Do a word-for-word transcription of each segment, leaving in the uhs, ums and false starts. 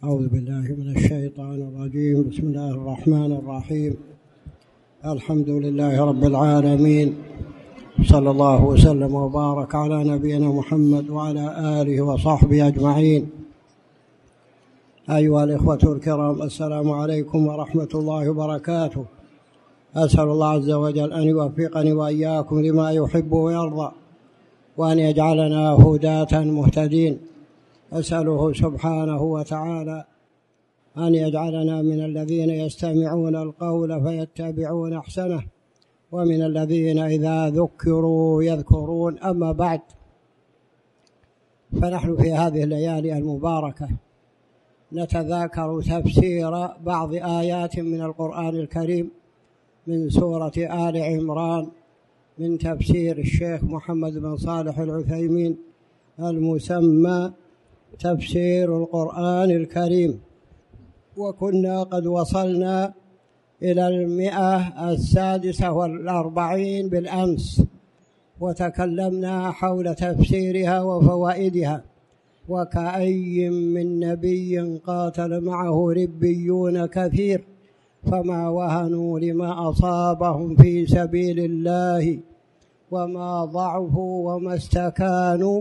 أعوذ بالله من الشيطان الرجيم. بسم الله الرحمن الرحيم. الحمد لله رب العالمين، صلى الله وسلم وبارك على نبينا محمد وعلى آله وصحبه أجمعين. أيها الإخوة الكرام، السلام عليكم ورحمة الله وبركاته. أسأل الله عز وجل أن يوفقني وإياكم لما يحب ويرضى، وأن يجعلنا هداة مهتدين. أسأله سبحانه وتعالى أن يجعلنا من الذين يستمعون القول فيتبعون أحسنه، ومن الذين إذا ذكروا يذكرون. أما بعد، فنحن في هذه الليالي المباركة نتذاكر تفسير بعض آيات من القرآن الكريم من سورة آل عمران، من تفسير الشيخ محمد بن صالح العثيمين المسمى تفسير القرآن الكريم. وكنا قد وصلنا إلى المئة السادسة والأربعين بالأمس، وتكلمنا حول تفسيرها وفوائدها. وكأي من نبي قاتل معه ربيون كثير فما وهنوا لما أصابهم في سبيل الله وما ضعفوا وما استكانوا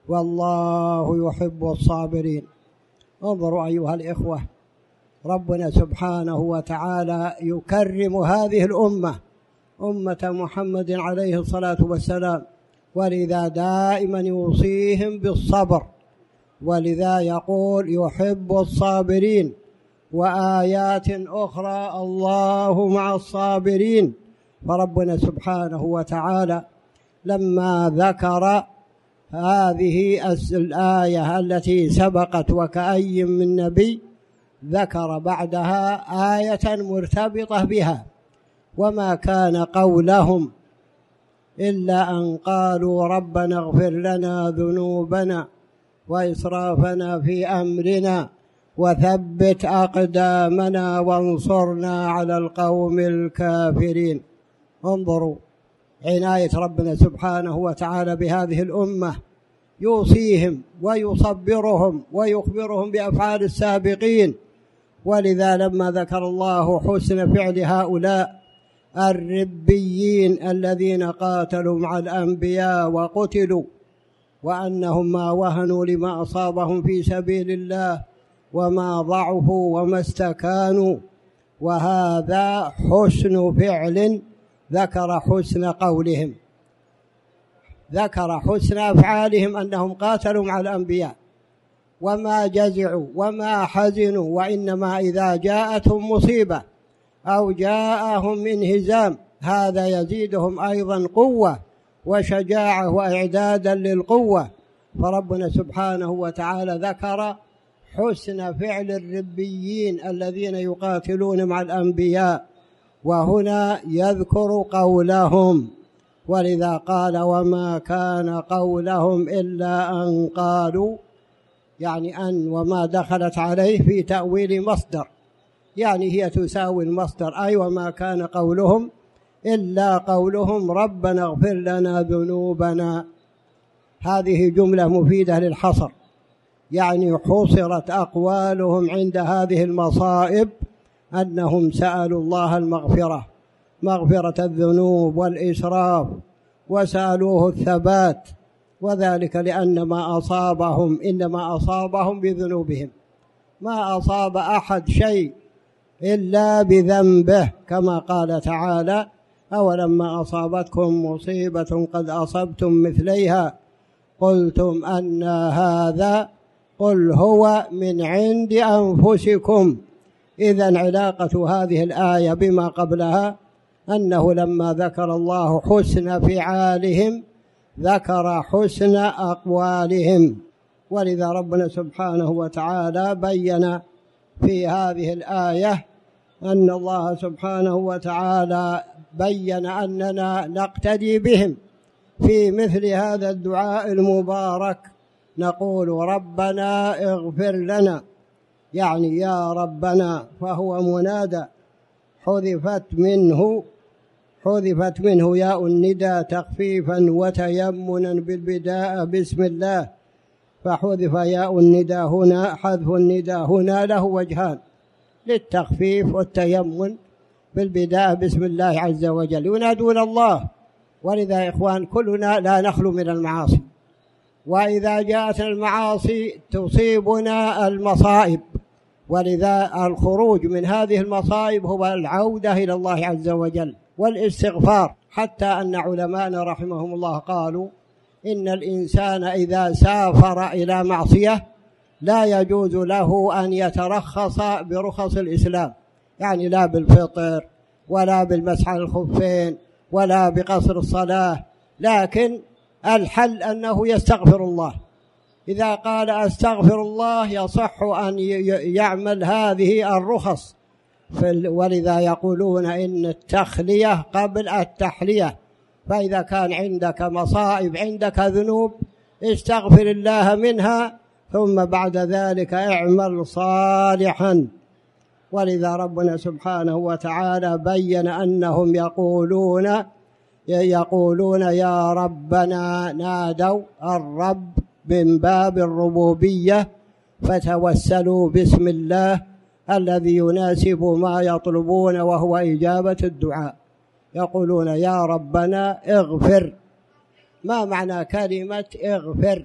والله يحب الصابرين. انظروا أيها الإخوة، ربنا سبحانه وتعالى يكرم هذه الأمة، أمة محمد عليه الصلاة والسلام، ولذا دائما يوصيهم بالصبر، ولذا يقول يحب الصابرين. وآيات أخرى الله مع الصابرين. فربنا سبحانه وتعالى لما ذكر هذه الآية التي سبقت وكأي من نبي، ذكر بعدها آية مرتبطة بها: وما كان قولهم إلا أن قالوا ربنا اغفر لنا ذنوبنا وإسرافنا في أمرنا وثبت أقدامنا وانصرنا على القوم الكافرين. انظروا عناية ربنا سبحانه وتعالى بهذه الأمة، يوصيهم ويصبرهم ويخبرهم بأفعال السابقين. ولذا لما ذكر الله حسن فعل هؤلاء الربيين الذين قاتلوا مع الأنبياء وقتلوا، وأنهم ما وهنوا لما أصابهم في سبيل الله وما ضعفوا وما استكانوا، وهذا حسن فعل. ذكر حسن قولهم، ذكر حسن أفعالهم، أنهم قاتلوا مع الأنبياء وما جزعوا وما حزنوا، وإنما إذا جاءتهم مصيبة أو جاءهم انهزام هذا يزيدهم أيضا قوة وشجاعة وإعدادا للقوة. فربنا سبحانه وتعالى ذكر حسن فعل الربيين الذين يقاتلون مع الأنبياء، وهنا يذكر قولهم، ولذا قال وما كان قولهم إلا أن قالوا، يعني أن وما دخلت عليه في تأويل مصدر، يعني هي تساوي المصدر، أي وما كان قولهم إلا قولهم ربنا اغفر لنا ذنوبنا. هذه جملة مفيدة للحصر، يعني حصرت أقوالهم عند هذه المصائب أنهم سألوا الله المغفرة، مغفرة الذنوب والإسراف، وسألوه الثبات، وذلك لأن ما أصابهم إنما أصابهم بذنوبهم، ما أصاب أحد شيء إلا بذنبه، كما قال تعالى أولما أصابتكم مصيبة قد أصبتم مثليها قلتم أن هذا قل هو من عند أنفسكم. إذن علاقة هذه الآية بما قبلها أنه لما ذكر الله حسن فعالهم ذكر حسن أقوالهم. ولذا ربنا سبحانه وتعالى بين في هذه الآية أن الله سبحانه وتعالى بين أننا نقتدي بهم في مثل هذا الدعاء المبارك، نقول ربنا اغفر لنا، يعني يا ربنا، فهو منادى حذفت منه حذفت منه ياء الندى تخفيفا وتيمنا بالبداء بسم الله، فحذف ياء النداء هنا، حذف النداء هنا له وجهان: للتخفيف والتيمن بالبداء بسم الله عز وجل، ينادون الله. ولذا يا إخوان كلنا لا نخلو من المعاصي، وإذا جاءت المعاصي تصيبنا المصائب، ولذا الخروج من هذه المصائب هو العودة إلى الله عز وجل والاستغفار. حتى أن علماءنا رحمهم الله قالوا إن الإنسان إذا سافر إلى معصية لا يجوز له أن يترخص برخص الإسلام، يعني لا بالفطر ولا بالمسح على الخفين ولا بقصر الصلاة، لكن الحل أنه يستغفر الله. إذا قال أستغفر الله يصح أن يعمل هذه الرخص، ولذا يقولون إن التخلية قبل التحلية. فإذا كان عندك مصائب، عندك ذنوب، استغفر الله منها، ثم بعد ذلك اعمل صالحا. ولذا ربنا سبحانه وتعالى بين أنهم يقولون يقولون يا ربنا، نادوا الرب من باب الربوبية، فتوسلوا بسم الله الذي يناسب ما يطلبون وهو إجابة الدعاء. يقولون يا ربنا اغفر. ما معنى كلمة اغفر؟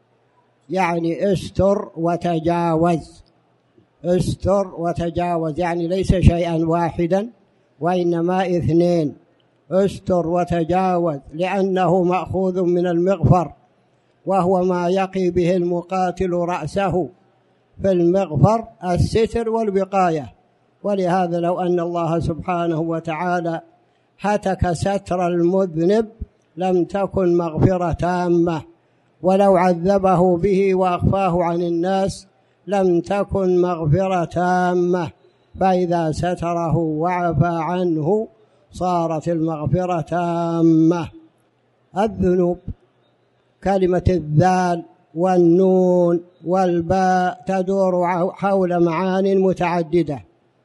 يعني استر وتجاوز، استر وتجاوز، يعني ليس شيئا واحدا وإنما اثنين: استر وتجاوز، لأنه مأخوذ من المغفر، وهو ما يقي به المقاتل رأسه. في المغفر الستر والوقاية. ولهذا لو أن الله سبحانه وتعالى هتك ستر المذنب لم تكن مغفرة تامة، ولو عذبه به وأخفاه عن الناس لم تكن مغفرة تامة. فإذا ستره وعفى عنه صارت المغفرة تامة. الذنوب، كلمة الذال والنون والباء تدور حول معان متعددة،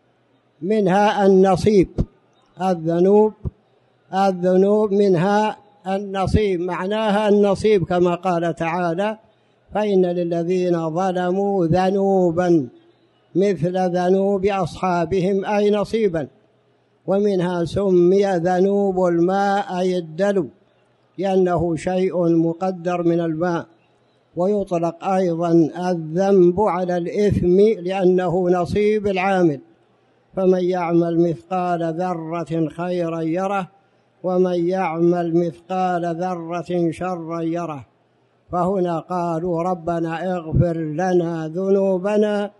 منها النصيب. الذنوب الذنوب منها النصيب، معناها النصيب كما قال تعالى: فإن للذين ظلموا ذنوبا مثل ذنوب أصحابهم، أي نصيبا. ومنها سمي ذنوب الماء، أي الدلو، لأنه شيء مقدر من الماء. ويطلق أيضا الذنب على الإثم لأنه نصيب العامل. فمن يعمل مثقال ذرة خيرا يره، ومن يعمل مثقال ذرة شرا يره. فهنا قالوا ربنا اغفر لنا ذنوبنا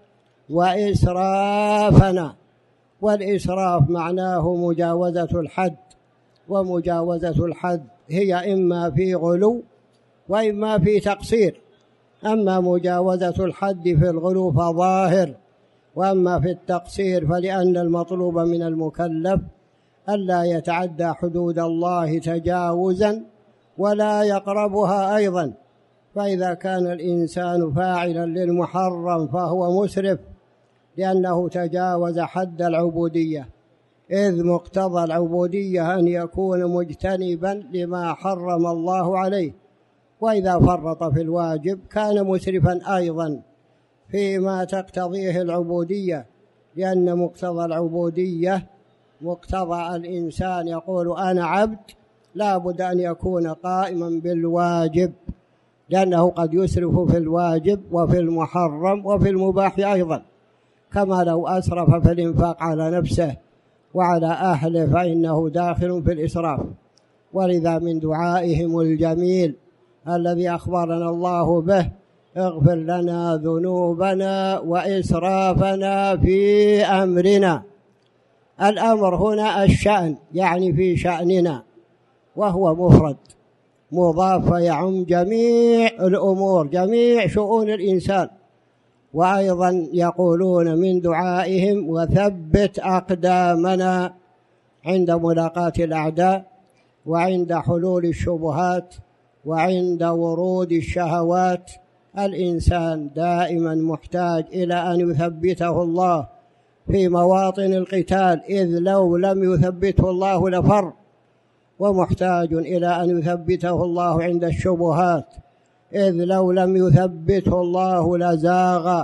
وإسرافنا. والإسراف معناه مجاوزة الحد، ومجاوزة الحد هي إما في غلو وإما في تقصير. أما مجاوزة الحد في الغلو فظاهر، وأما في التقصير فلأن المطلوب من المكلف ألا يتعدى حدود الله تجاوزا ولا يقربها أيضا. فإذا كان الإنسان فاعلا للمحرم فهو مسرف، لأنه تجاوز حد العبودية، إذ مقتضى العبودية أن يكون مجتنبا لما حرم الله عليه. وإذا فرط في الواجب كان مسرفا أيضا فيما تقتضيه العبودية، لأن مقتضى العبودية مقتضى الإنسان يقول أنا عبد، لا بد أن يكون قائما بالواجب، لأنه قد يسرف في الواجب وفي المحرم وفي المباح أيضا، كما لو أسرف في الإنفاق على نفسه وعلى أهله فإنه داخل في الإسراف. ولذا من دعائهم الجميل الذي أخبرنا الله به: اغفر لنا ذنوبنا وإسرافنا في أمرنا. الأمر هنا الشأن، يعني في شأننا، وهو مفرد مضاف يعم جميع الأمور، جميع شؤون الإنسان. وأيضا يقولون من دعائهم: وثبت أقدامنا عند ملاقاة الأعداء، وعند حلول الشبهات، وعند ورود الشهوات. الإنسان دائما محتاج إلى أن يثبته الله في مواطن القتال، إذ لو لم يثبته الله لفر. ومحتاج إلى أن يثبته الله عند الشبهات، إذ لو لم يثبته الله لزاغ،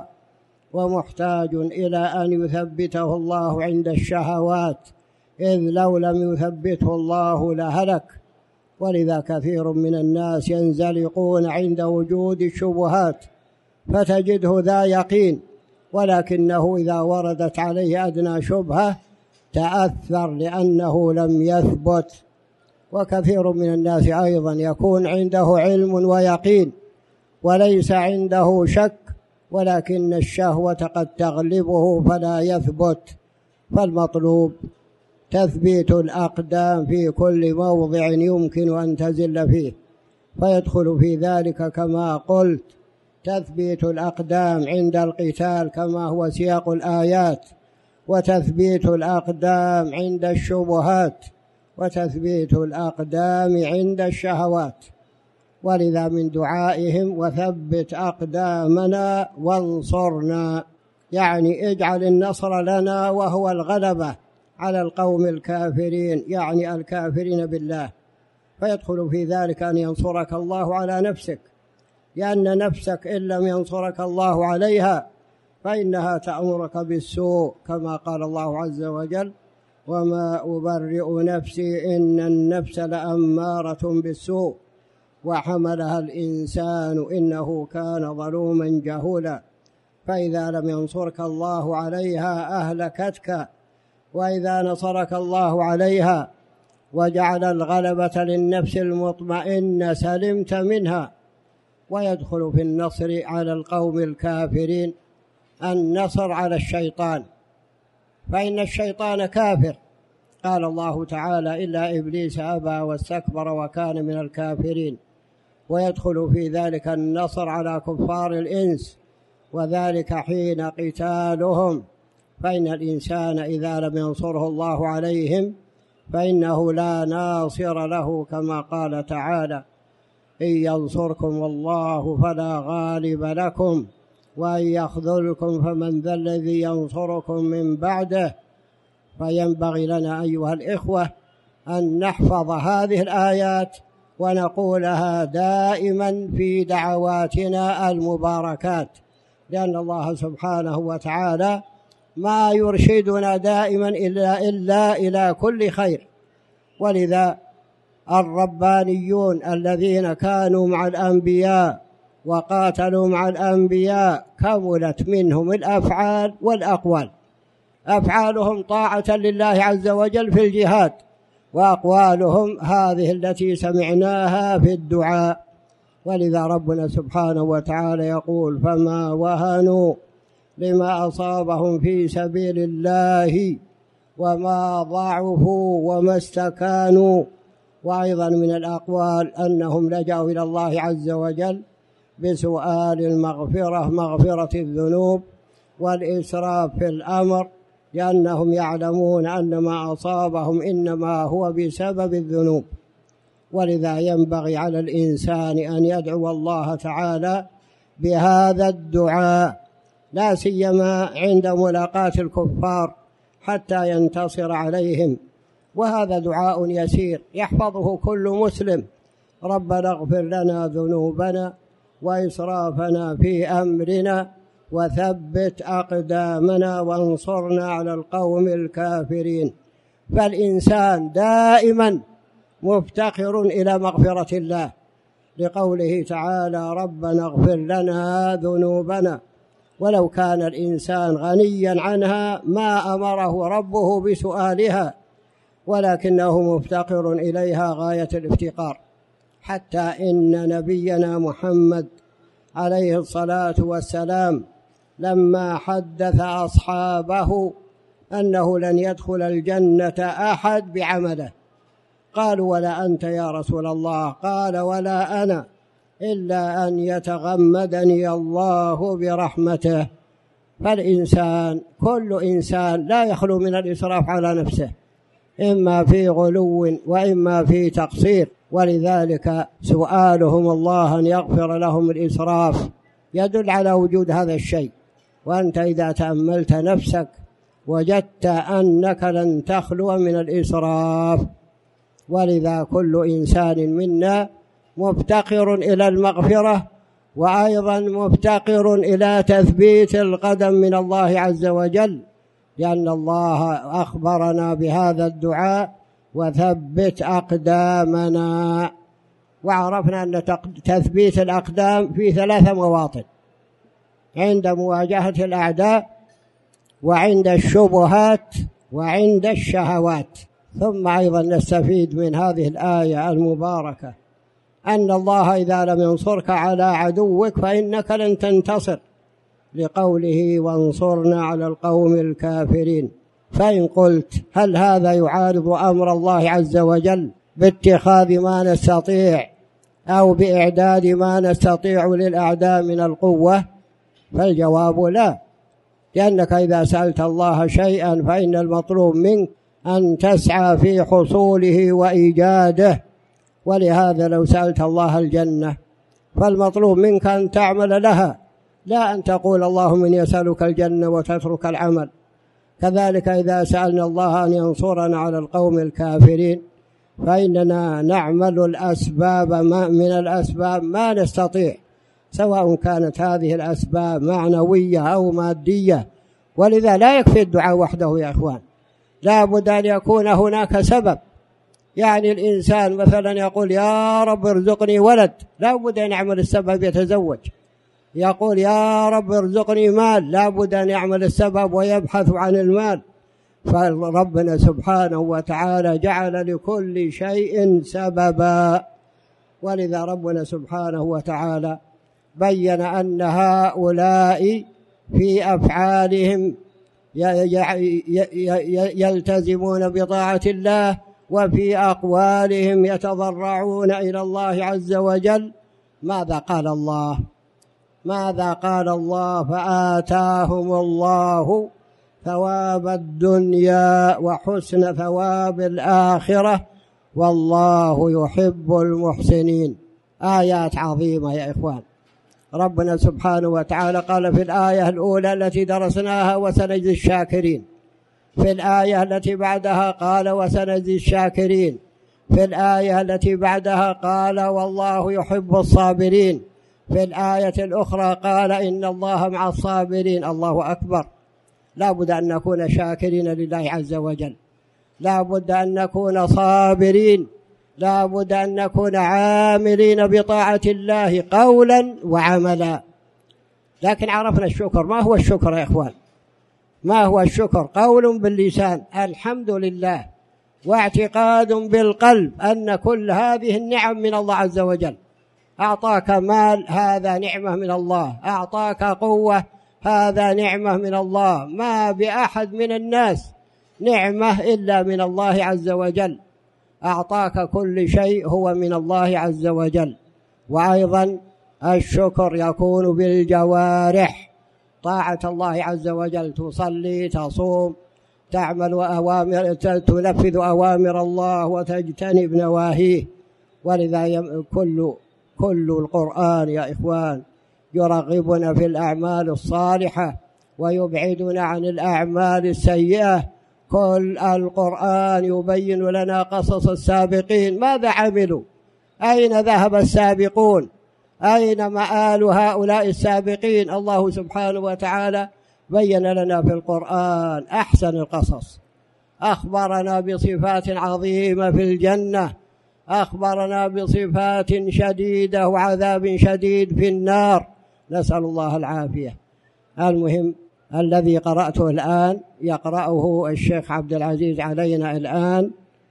ومحتاج إلى أن يثبته الله عند الشهوات، إذ لو لم يثبته الله لهلك. ولذا كثير من الناس ينزلقون عند وجود الشبهات، فتجده ذا يقين، ولكنه إذا وردت عليه أدنى شبهة تأثر لأنه لم يثبت. وكثير من الناس أيضا يكون عنده علم ويقين وليس عنده شك، ولكن الشهوة قد تغلبه فلا يثبت. فالمطلوب تثبيت الأقدام في كل موضع يمكن أن تزل فيه، فيدخل في ذلك كما قلت تثبيت الأقدام عند القتال كما هو سياق الآيات، وتثبيت الأقدام عند الشبهات، وتثبيت الأقدام عند الشهوات. ولذا من دعائهم وثبت أقدامنا وانصرنا، يعني اجعل النصر لنا وهو الغلبة على القوم الكافرين، يعني الكافرين بالله. فيدخل في ذلك أن ينصرك الله على نفسك، لأن نفسك إن لم ينصرك الله عليها فإنها تأمرك بالسوء، كما قال الله عز وجل: وما أبرئ نفسي إن النفس لأمارة بالسوء وحملها الإنسان إنه كان ظلوما جهولا. فإذا لم ينصرك الله عليها أهلكتك، وإذا نصرك الله عليها وجعل الغلبة للنفس المطمئنة سلمت منها. ويدخل في النصر على القوم الكافرين النصر على الشيطان، فإن الشيطان كافر، قال الله تعالى: إلا إبليس أبى واستكبر وكان من الكافرين. ويدخل في ذلك النصر على كفار الإنس، وذلك حين قتالهم، فإن الإنسان إذا لم ينصره الله عليهم فإنه لا ناصر له، كما قال تعالى: إن ينصركم الله فلا غالب لكم وإن يخذلكم فمن ذا الذي ينصركم من بعده. فينبغي لنا أيها الإخوة أن نحفظ هذه الآيات ونقولها دائما في دعواتنا المباركات، لأن الله سبحانه وتعالى ما يرشدنا دائما إلا, إلا إلى كل خير. ولذا الربانيون الذين كانوا مع الأنبياء وقاتلوا مع الأنبياء كملت منهم الأفعال والأقوال. أفعالهم طاعة لله عز وجل في الجهاد، وأقوالهم هذه التي سمعناها في الدعاء. ولذا ربنا سبحانه وتعالى يقول: فما وهنوا لما أصابهم في سبيل الله وما ضعفوا وما استكانوا. وأيضا من الأقوال أنهم لجأوا إلى الله عز وجل بسؤال المغفرة، مغفرة الذنوب والإسراف في الأمر، لأنهم يعلمون أن ما أصابهم إنما هو بسبب الذنوب. ولذا ينبغي على الإنسان أن يدعو الله تعالى بهذا الدعاء، لا سيما عند ملاقاة الكفار حتى ينتصر عليهم. وهذا دعاء يسير يحفظه كل مسلم: ربنا اغفر لنا ذنوبنا وإسرافنا في أمرنا وثبت أقدامنا وانصرنا على القوم الكافرين. فالإنسان دائما مفتقر إلى مغفرة الله، لقوله تعالى: ربنا اغفر لنا ذنوبنا. ولو كان الإنسان غنيا عنها ما أمره ربه بسؤالها، ولكنه مفتقر إليها غاية الافتقار، حتى إن نبينا محمد عليه الصلاة والسلام لما حدث أصحابه أنه لن يدخل الجنة أحد بعمله قالوا: ولا أنت يا رسول الله؟ قال: ولا أنا، إلا أن يتغمدني الله برحمته. فالإنسان كل إنسان لا يخلو من الإسراف على نفسه، إما في غلو وإما في تقصير. ولذلك سؤالهم الله أن يغفر لهم الإسراف يدل على وجود هذا الشيء. وأنت إذا تأملت نفسك وجدت أنك لن تخلو من الإسراف. ولذا كل إنسان منا مفتقر إلى المغفرة وأيضا مفتقر إلى تثبيت القدم من الله عز وجل، لأن الله أخبرنا بهذا الدعاء: وثبت أقدامنا. وعرفنا أن تثبيت الأقدام في ثلاثة مواطن: عند مواجهة الأعداء، وعند الشبهات، وعند الشهوات. ثم أيضا نستفيد من هذه الآية المباركة أن الله إذا لم ينصرك على عدوك فإنك لن تنتصر، لقوله: وانصرنا على القوم الكافرين. فإن قلت: هل هذا يعارض أمر الله عز وجل باتخاذ ما نستطيع أو بإعداد ما نستطيع للأعداء من القوة؟ فالجواب لا، لأنك إذا سألت الله شيئا فإن المطلوب منك أن تسعى في حصوله وإيجاده. ولهذا لو سألت الله الجنة فالمطلوب منك أن تعمل لها، لا أن تقول: اللهم إني أسألك الجنة وتترك العمل. كذلك إذا سألنا الله أن ينصرنا على القوم الكافرين فإننا نعمل الأسباب ما من الأسباب ما نستطيع، سواء كانت هذه الأسباب معنوية أو مادية. ولذا لا يكفي الدعاء وحده يا إخوان، لا بد أن يكون هناك سبب. يعني الإنسان مثلا يقول: يا رب ارزقني ولد، لا بد أن يعمل السبب يتزوج. يقول: يا رب ارزقني مال، لا بد أن يعمل السبب ويبحث عن المال. فربنا سبحانه وتعالى جعل لكل شيء سببا. ولذا ربنا سبحانه وتعالى بين أن هؤلاء في أفعالهم يلتزمون بطاعة الله، وفي أقوالهم يتضرعون إلى الله عز وجل. ماذا قال الله؟ ماذا قال الله؟ فآتاهم الله ثواب الدنيا وحسن ثواب الآخرة والله يحب المحسنين. آيات عظيمة يا إخوان. ربنا سبحانه وتعالى قال في الآية الأولى التي درسناها: وسنجزي الشاكرين. في الآية التي بعدها قال: وسنجزي الشاكرين. في الآية التي بعدها قال: والله يحب الصابرين. في الآية الأخرى قال: إن الله مع الصابرين. الله أكبر. لا بد أن نكون شاكرين لله عز وجل، لا بد أن نكون صابرين، لا بد أن نكون عاملين بطاعة الله قولا وعملا. لكن عرفنا الشكر. ما هو الشكر يا إخوان؟ ما هو الشكر؟ قول باللسان الحمد لله، واعتقاد بالقلب أن كل هذه النعم من الله عز وجل. أعطاك مال، هذا نعمة من الله. أعطاك قوة، هذا نعمة من الله. ما بأحد من الناس نعمة إلا من الله عز وجل. أعطاك كل شيء هو من الله عز وجل. وأيضا الشكر يكون بالجوارح، طاعة الله عز وجل، تصلي، تصوم، تعمل أوامر، تنفذ أوامر الله وتجتنب نواهيه. ولذا كل كل القرآن يا إخوان يرغبنا في الأعمال الصالحة ويبعدنا عن الأعمال السيئة. كل القرآن يبين لنا قصص السابقين، ماذا عملوا، أين ذهب السابقون، أين مآل هؤلاء السابقين. الله سبحانه وتعالى بين لنا في القرآن أحسن القصص. أخبرنا بصفات عظيمة في الجنة، أخبرنا بصفات شديدة وعذاب شديد في النار، نسأل الله العافية. المهم الذي قرأته الآن يقرأه الشيخ عبد العزيز علينا الآن،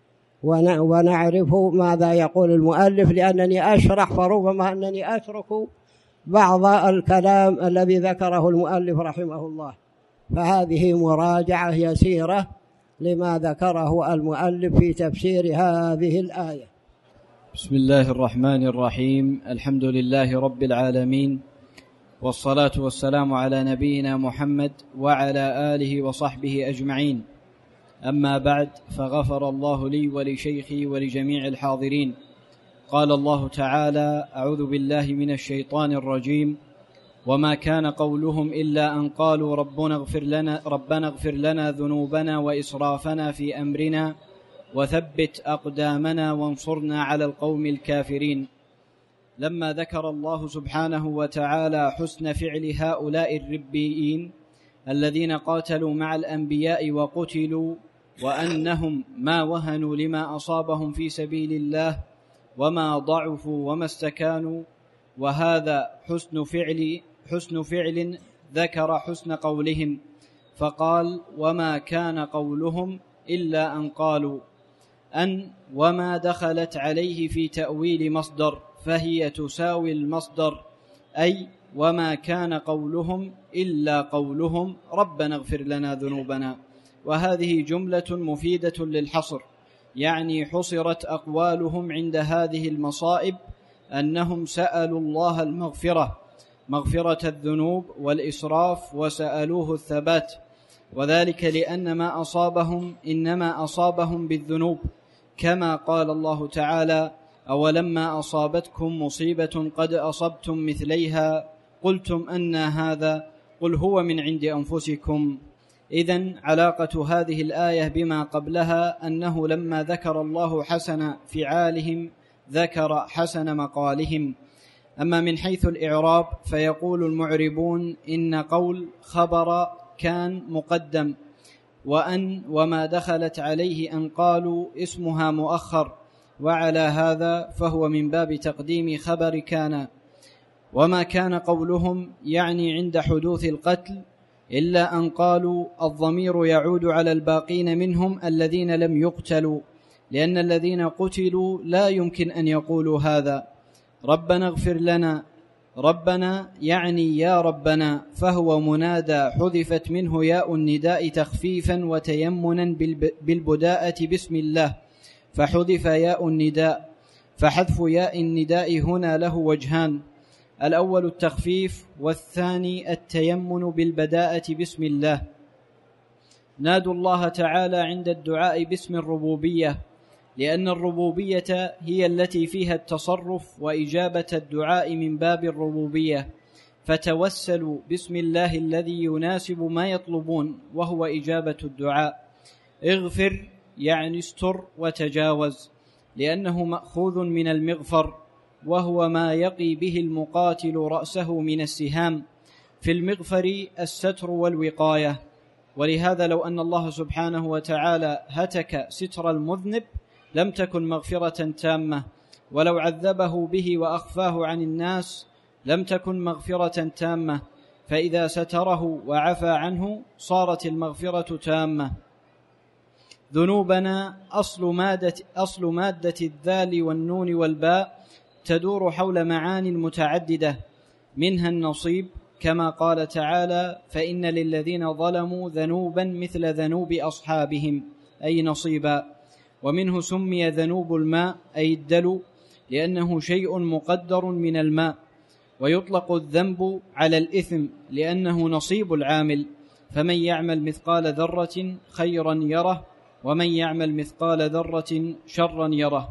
ونعرف ماذا يقول المؤلف، لأنني أشرح فربما أنني أترك بعض الكلام الذي ذكره المؤلف رحمه الله. فهذه مراجعة يسيرة لما ذكره المؤلف في تفسير هذه الآية. بسم الله الرحمن الرحيم. الحمد لله رب العالمين، والصلاة والسلام على نبينا محمد وعلى آله وصحبه أجمعين. أما بعد، فغفر الله لي ولشيخي ولجميع الحاضرين. قال الله تعالى: أعوذ بالله من الشيطان الرجيم: وما كان قولهم إلا أن قالوا ربنا اغفر لنا, ربنا اغفر لنا ذنوبنا وإسرافنا في أمرنا، وثبت أقدامنا وانصرنا على القوم الكافرين. لما ذكر الله سبحانه وتعالى حسن فعل هؤلاء الربيين الذين قاتلوا مع الأنبياء وقتلوا، وأنهم ما وهنوا لما أصابهم في سبيل الله وما ضعفوا وما استكانوا، وهذا حسن فعل حسن فعل ذكر حسن قولهم، فقال: وما كان قولهم إلا أن قالوا. أن وما دخلت عليه في تأويل مصدر، فهي تساوي المصدر، أي وما كان قولهم إلا قولهم ربنا اغفر لنا ذنوبنا. وهذه جملة مفيدة للحصر، يعني حصرت أقوالهم عند هذه المصائب أنهم سألوا الله المغفرة، مغفرة الذنوب والإسراف، وسألوه الثبات، وذلك لأن ما أصابهم إنما أصابهم بالذنوب، كما قال الله تعالى: أولما أصابتكم مصيبة قد أصبتم مثليها قلتم أنى هذا قل هو من عند أنفسكم. إذن علاقة هذه الآية بما قبلها أنه لما ذكر الله حسن فعالهم ذكر حسن مقالهم. أما من حيث الإعراب فيقول المعربون إن قول خبر كان مقدم، وأن وما دخلت عليه أن قالوا اسمها مؤخر، وعلى هذا فهو من باب تقديم خبر كان. وما كان قولهم يعني عند حدوث القتل إلا أن قالوا، الضمير يعود على الباقين منهم الذين لم يقتلوا، لأن الذين قتلوا لا يمكن أن يقولوا هذا. ربنا اغفر لنا، ربنا يعني يا ربنا، فهو منادى حذفت منه ياء النداء تخفيفا وتيمنا بالبداءة بسم الله، فحذف ياء النداء. فحذف ياء النداء هنا له وجهان: الأول التخفيف، والثاني التيمن بالبداءة بسم الله. نادوا الله تعالى عند الدعاء باسم الربوبية، لأن الربوبية هي التي فيها التصرف وإجابة الدعاء من باب الربوبية، فتوسلوا باسم الله الذي يناسب ما يطلبون، وهو إجابة الدعاء. اغفر يعني استر وتجاوز، لأنه مأخوذ من المغفر، وهو ما يقي به المقاتل رأسه من السهام. في المغفر الستر والوقاية، ولهذا لو أن الله سبحانه وتعالى هتك ستر المذنب لم تكن مغفرة تامة، ولو عذبه به وأخفاه عن الناس لم تكن مغفرة تامة، فإذا ستره وعفى عنه صارت المغفرة تامة. ذنوبنا أصل مادة, أصل مادة الذال والنون والباء تدور حول معاني متعددة، منها النصيب، كما قال تعالى: فإن للذين ظلموا ذنوبا مثل ذنوب أصحابهم، أي نصيبا. ومنه سمي ذنوب الماء أي الدلو، لأنه شيء مقدر من الماء. ويطلق الذنب على الإثم لأنه نصيب العامل، فمن يعمل مثقال ذرة خيرا يره، ومن يعمل مثقال ذرة شرا يره.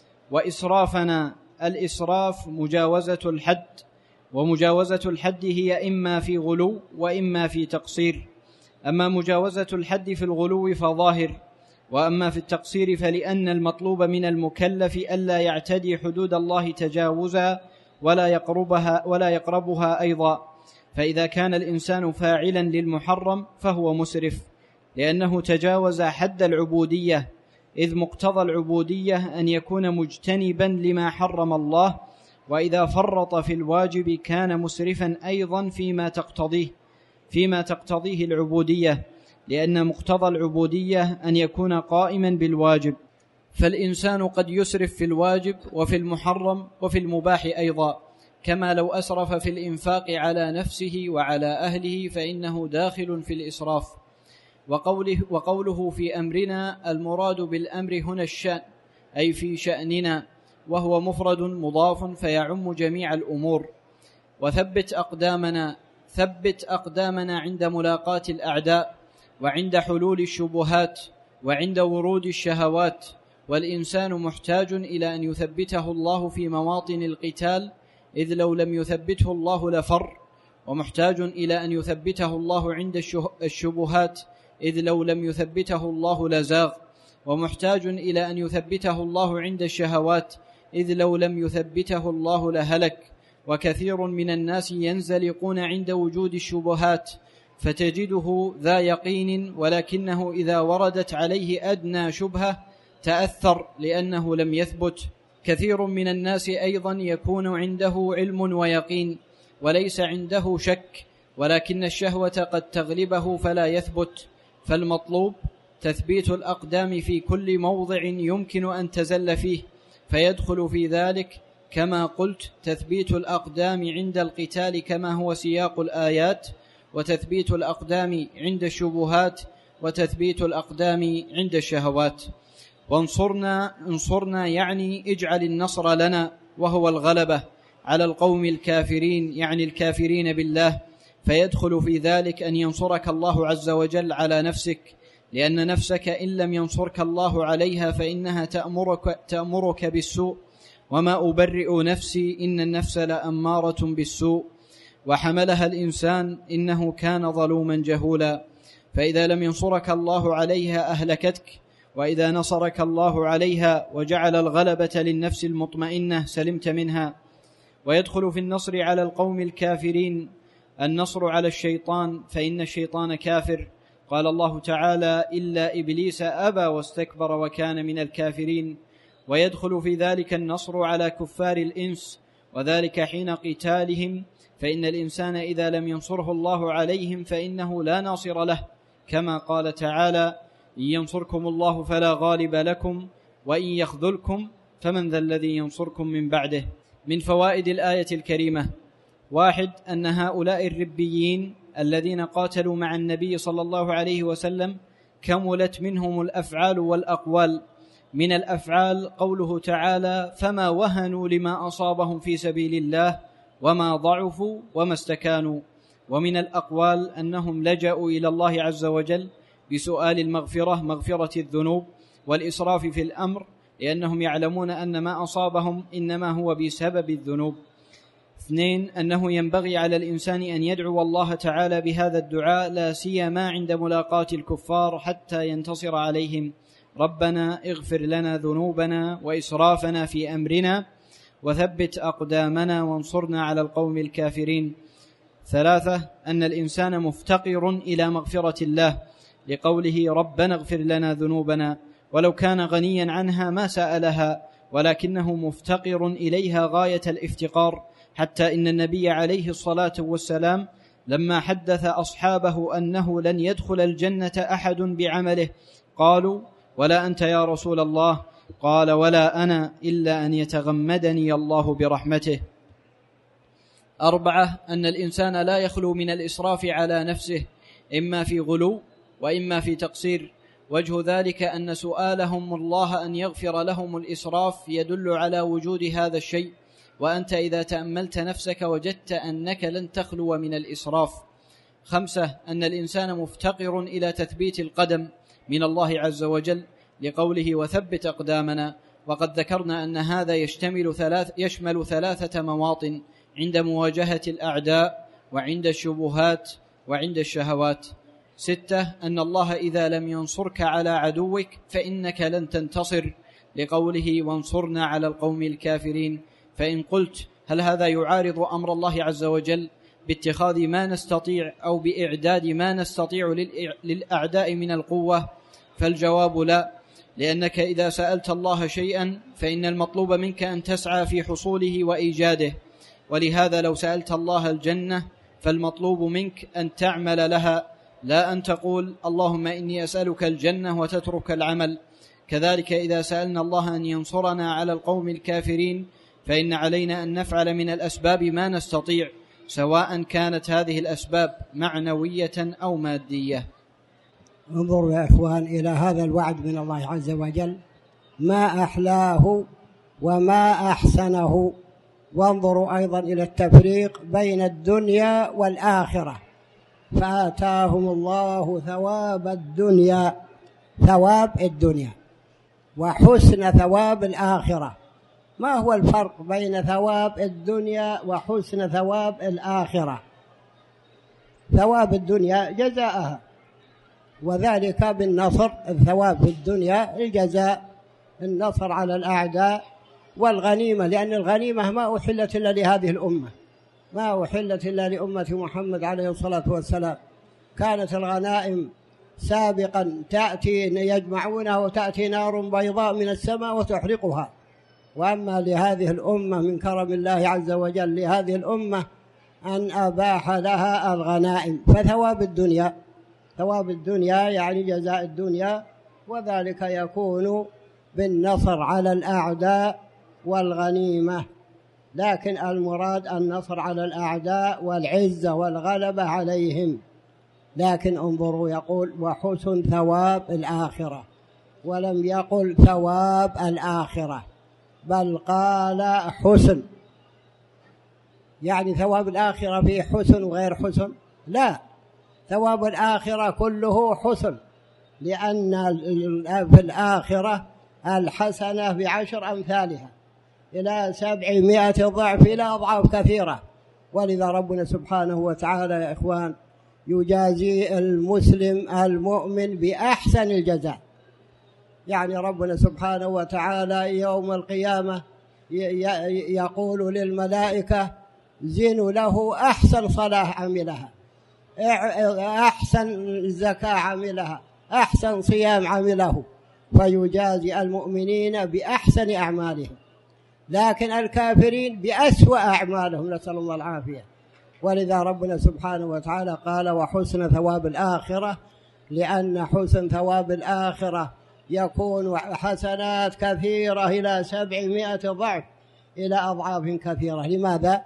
وإسرافنا، الإسراف مجاوزة الحد، ومجاوزة الحد هي إما في غلو وإما في تقصير. أما مجاوزة الحد في الغلو فظاهر، وأما في التقصير فلأن المطلوب من المكلف ألا يعتدي حدود الله تجاوزا ولا يقربها, ولا يقربها أيضا. فإذا كان الإنسان فاعلا للمحرم فهو مسرف، لأنه تجاوز حد العبودية، إذ مقتضى العبودية أن يكون مجتنبا لما حرم الله، وإذا فرط في الواجب كان مسرفا أيضا فيما تقتضيه فيما تقتضيه العبودية، لأن مقتضى العبودية أن يكون قائما بالواجب. فالإنسان قد يسرف في الواجب وفي المحرم وفي المباح أيضا، كما لو أسرف في الإنفاق على نفسه وعلى أهله فإنه داخل في الإسراف. وقوله, وقوله في أمرنا، المراد بالأمر هنا الشأن، أي في شأننا، وهو مفرد مضاف فيعم جميع الأمور. وثبت أقدامنا، ثبت أقدامنا عند ملاقاة الأعداء، وعند حلول الشبهات، وعند ورود الشهوات. والإنسان محتاج إلى أن يثبته الله في مواطن القتال، إذ لو لم يثبته الله لفر، ومحتاج إلى أن يثبته الله عند الشبهات، إذ لو لم يثبته الله لزاغ، ومحتاج إلى أن يثبته الله عند الشهوات، إذ لو لم يثبته الله لهلك. وكثير من الناس ينزلقون عند وجود الشبهات فتجده ذا يقين، ولكنه إذا وردت عليه أدنى شبهة تأثر لأنه لم يثبت. كثير من الناس أيضا يكون عنده علم ويقين وليس عنده شك، ولكن الشهوة قد تغلبه فلا يثبت. فالمطلوب تثبيت الأقدام في كل موضع يمكن أن تزل فيه، فيدخل في ذلك كما قلت تثبيت الأقدام عند القتال كما هو سياق الآيات، وتثبيت الأقدام عند الشبهات، وتثبيت الأقدام عند الشهوات. وانصرنا انصرنا يعني اجعل النصر لنا، وهو الغلبة على القوم الكافرين، يعني الكافرين بالله. فيدخل في ذلك أن ينصرك الله عز وجل على نفسك، لأن نفسك إن لم ينصرك الله عليها فإنها تأمرك, تأمرك بالسوء. وما أبرئ نفسي إن النفس لأمارة بالسوء. وحملها الإنسان إنه كان ظلوما جهولا. فإذا لم ينصرك الله عليها أهلكتك، وإذا نصرك الله عليها وجعل الغلبة للنفس المطمئنة سلمت منها. ويدخل في النصر على القوم الكافرين النصر على الشيطان، فإن الشيطان كافر. قال الله تعالى: إلا إبليس أبى واستكبر وكان من الكافرين. ويدخل في ذلك النصر على كفار الإنس، وذلك حين قتالهم، فإن الإنسان إذا لم ينصره الله عليهم فإنه لا ناصر له، كما قال تعالى: إن ينصركم الله فلا غالب لكم وإن يخذلكم فمن ذا الذي ينصركم من بعده. من فوائد الآية الكريمة: واحد، أن هؤلاء الربيين الذين قاتلوا مع النبي صلى الله عليه وسلم كملت منهم الأفعال والأقوال. من الأفعال قوله تعالى: فما وهنوا لما أصابهم في سبيل الله وما ضعفوا وما استكانوا. ومن الأقوال أنهم لجأوا إلى الله عز وجل بسؤال المغفرة، مغفرة الذنوب، والإسراف في الأمر، لأنهم يعلمون أن ما أصابهم إنما هو بسبب الذنوب. اثنين، أنه ينبغي على الإنسان أن يدعو الله تعالى بهذا الدعاء لا سيما عند ملاقاة الكفار حتى ينتصر عليهم: ربنا اغفر لنا ذنوبنا وإسرافنا في أمرنا وثبت أقدامنا وانصرنا على القوم الكافرين. ثلاثة، أن الإنسان مفتقر إلى مغفرة الله، لقوله: ربنا اغفر لنا ذنوبنا، ولو كان غنيا عنها ما سألها، ولكنه مفتقر إليها غاية الافتقار، حتى إن النبي عليه الصلاة والسلام لما حدث أصحابه أنه لن يدخل الجنة أحد بعمله قالوا: ولا أنت يا رسول الله؟ قال: ولا أنا إلا أن يتغمدني الله برحمته. أربعة، أن الإنسان لا يخلو من الإسراف على نفسه، إما في غلو وإما في تقصير. وجه ذلك أن سؤالهم الله أن يغفر لهم الإسراف يدل على وجود هذا الشيء، وأنت إذا تأملت نفسك وجدت أنك لن تخلو من الإسراف. خمسة، أن الإنسان مفتقر إلى تثبيت القدم من الله عز وجل، لقوله: وثبت أقدامنا. وقد ذكرنا أن هذا يشتمل ثلاث يشمل ثلاثة مواطن: عند مواجهة الأعداء، وعند الشبهات، وعند الشهوات. ستة، أن الله إذا لم ينصرك على عدوك فإنك لن تنتصر، لقوله: وانصرنا على القوم الكافرين. فإن قلت: هل هذا يعارض أمر الله عز وجل باتخاذ ما نستطيع أو بإعداد ما نستطيع للأعداء من القوة؟ فالجواب لا، لأنك إذا سألت الله شيئا فإن المطلوب منك أن تسعى في حصوله وإيجاده. ولهذا لو سألت الله الجنة فالمطلوب منك أن تعمل لها، لا أن تقول: اللهم إني أسألك الجنة وتترك العمل. كذلك إذا سألنا الله أن ينصرنا على القوم الكافرين فإن علينا أن نفعل من الأسباب ما نستطيع، سواء كانت هذه الأسباب معنوية أو مادية. انظروا يا إخوان إلى هذا الوعد من الله عز وجل، ما أحلاه وما أحسنه. وانظروا أيضا إلى التفريق بين الدنيا والآخرة، فآتاهم الله ثواب الدنيا، ثواب الدنيا، وحسن ثواب الآخرة. ما هو الفرق بين ثواب الدنيا وحسن ثواب الآخرة؟ ثواب الدنيا جزاءها، وذلك بالنصر. الثواب في الدنيا الجزاء، النصر على الأعداء، والغنيمة، لأن الغنيمة ما أحلت إلا لهذه الأمة، ما أحلت إلا لأمة محمد عليه الصلاة والسلام. كانت الغنائم سابقا تأتي يجمعونها وتأتي نار بيضاء من السماء وتحرقها، وأما لهذه الأمة من كرم الله عز وجل لهذه الأمة أن أباح لها الغنائم. فثواب الدنيا، ثواب الدنيا يعني جزاء الدنيا، وذلك يكون بالنصر على الأعداء والغنيمة، لكن المراد النصر على الأعداء والعزة والغلبة عليهم. لكن انظروا يقول وحسن ثواب الآخرة، ولم يقل ثواب الآخرة، بل قال حسن. يعني ثواب الآخرة فيه حسن وغير حسن؟ لا، ثواب الآخرة كله حسن، لأن في الآخرة الحسنة بعشر أمثالها إلى سبعمائة ضعف إلى أضعاف كثيرة. ولذا ربنا سبحانه وتعالى يا إخوان يجازي المسلم المؤمن بأحسن الجزاء. يعني ربنا سبحانه وتعالى يوم القيامة يقول للملائكة زنوا له أحسن صلاة عملها، أحسن زكاة عملها، أحسن صيام عمله، فيجازي المؤمنين بأحسن أعمالهم، لكن الكافرين بأسوأ أعمالهم، نسأل الله العافية. ولذا ربنا سبحانه وتعالى قال وحسن ثواب الآخرة، لأن حسن ثواب الآخرة يكون حسنات كثيرة إلى سبعمائة ضعف إلى أضعاف كثيرة. لماذا؟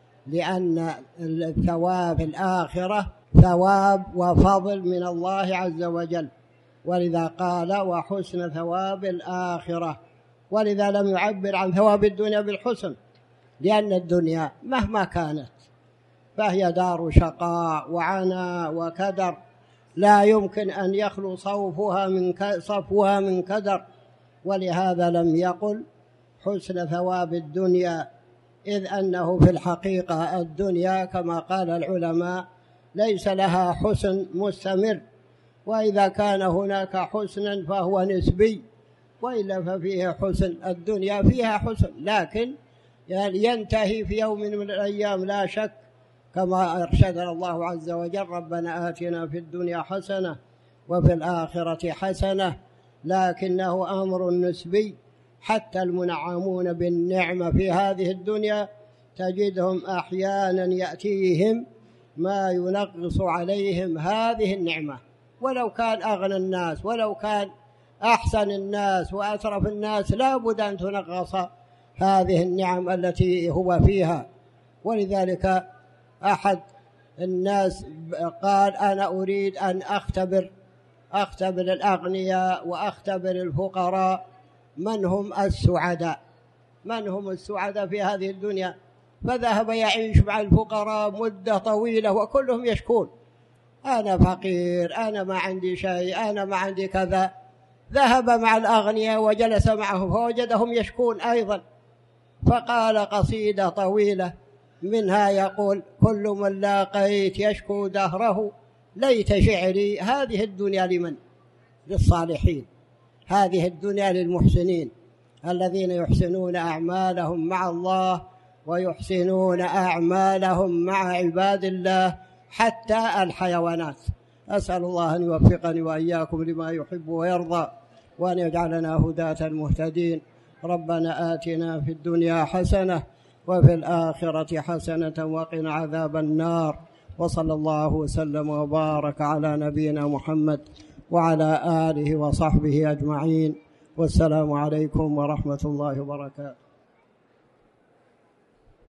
لأن الثواب الآخرة ثواب وفضل من الله عز وجل، ولذا قال وحسن ثواب الآخرة. ولذا لم يعبر عن ثواب الدنيا بالحسن، لأن الدنيا مهما كانت فهي دار شقاء وعناء وكدر، لا يمكن أن يخلو صفوها من صفوها من كدر. ولهذا لم يقل حسن ثواب الدنيا، إذ أنه في الحقيقة الدنيا كما قال العلماء ليس لها حسن مستمر، وإذا كان هناك حسنا فهو نسبي، وإلا ففيه حسن. الدنيا فيها حسن لكن ينتهي في يوم من الأيام لا شك، كما أرشدنا الله عز وجل ربنا آتنا في الدنيا حسنة وفي الآخرة حسنة، لكنه أمر نسبي. حتى المنعمون بالنعمة في هذه الدنيا تجدهم أحيانا يأتيهم ما ينقص عليهم هذه النعمة، ولو كان أغنى الناس ولو كان أحسن الناس وأشرف الناس لا بد أن تنقص هذه النعم التي هو فيها. ولذلك أحد الناس قال أنا أريد أن أختبر أختبر الأغنياء وأختبر الفقراء من هم السعداء، من هم السعداء في هذه الدنيا. فذهب يعيش مع الفقراء مدة طويلة وكلهم يشكون أنا فقير، أنا ما عندي شيء، أنا ما عندي كذا. ذهب مع الأغنياء وجلس معهم فوجدهم يشكون أيضا، فقال قصيدة طويلة منها يقول كل من لاقيت يشكو دهره ليت شعري هذه الدنيا لمن؟ للصالحين، هذه الدنيا للمحسنين الذين يحسنون أعمالهم مع الله ويحسنون أعمالهم مع عباد الله حتى الحيوانات. أسأل الله أن يوفقني وإياكم لما يحب ويرضى، وأن يجعلنا هداة مهتدين. ربنا آتنا في الدنيا حسنة وفي الآخرة حسنة وقنا عذاب النار. وصلى الله وسلم وبارك على نبينا محمد وعلى آله وصحبه أجمعين، والسلام عليكم ورحمة الله وبركاته.